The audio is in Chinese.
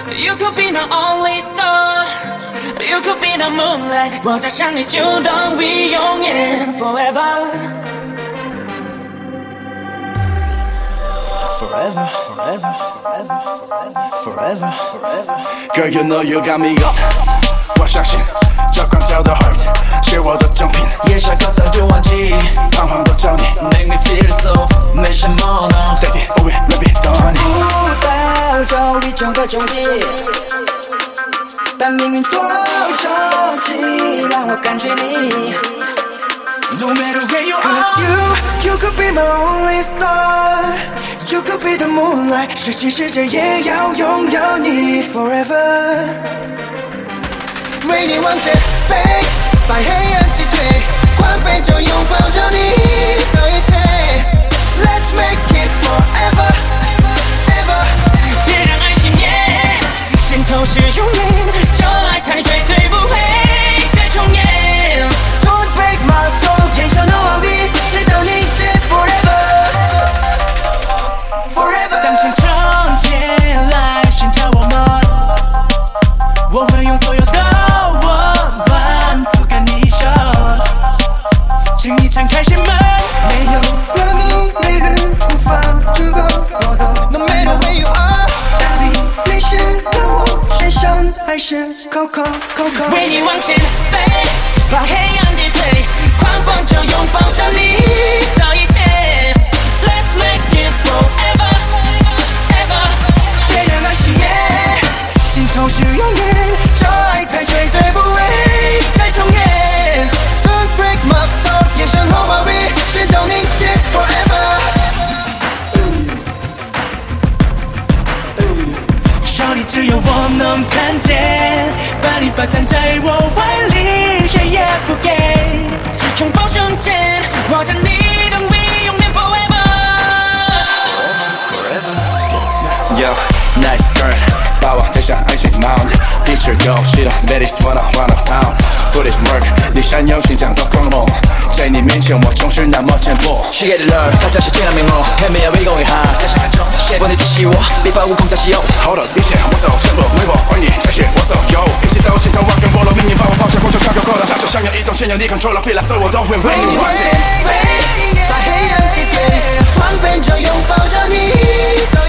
You could be my only star, you could be the moonlight， 我假想你就等于永远 forever。 Forever, forever, forever, forever, forever. Girl, you know you got me up. 我相信这光跳的 heart 是我的奖品， 也下个灯就忘记， 彷徨的找你 Make me feel so 没什么呢 ，Daddy, oh we maybe 等你。 不到这宇宙的终极，但命运多神奇，让我感觉你。 No matter where you Cause are, you could be my only star, you could be the moonlight， 世界世界也要拥有你 forever。为你往前飞，把黑暗击退，关闭就拥抱着你的一切。Let's make it forever, ever。 别让爱熄灭，尽头是永远，这爱太绝对不会再重演。 Don't break my soul， 眼神的往必直到你接 forever。 当前成前来寻找我们，我会用所有的温暖覆盖你身，请你敞开心门。 没有了你，没人无法足够我的。No matter where you are， 到底你是的我，水深还是Coco？ 为你往前飞，把黑暗击退，狂风就拥抱着你的一切。Let's make it forever, ever。 别让爱熄灭，尽头是永远，这爱太绝对不会再重演。Don't break my soul， 眼神和话语直到你接 forever。 手里只有我能看见，把你霸占在我怀里，谁也不给。拥抱瞬间，握着你等于永远 forever。 Yo, nice girl， 把我带上爱情 Mount， 一直go， she don't let it run out town， put it work， 你闪耀心脏的光芒，在你面前我总是那么简朴。 虚伪的人，他就是最难明我，黑面微光一行，开始看中，谁不能支持我，力拔无穷再稀有。 Hold up， 一切我走，前路为我，而你才是我走。Yo， 一起到尽头，完全剥落命运，把我抛下，光就像个扣篮，像就像有一种牵引力 control 了，未来所有都会为你完成。 把黑暗击退，狂奔就拥抱着你。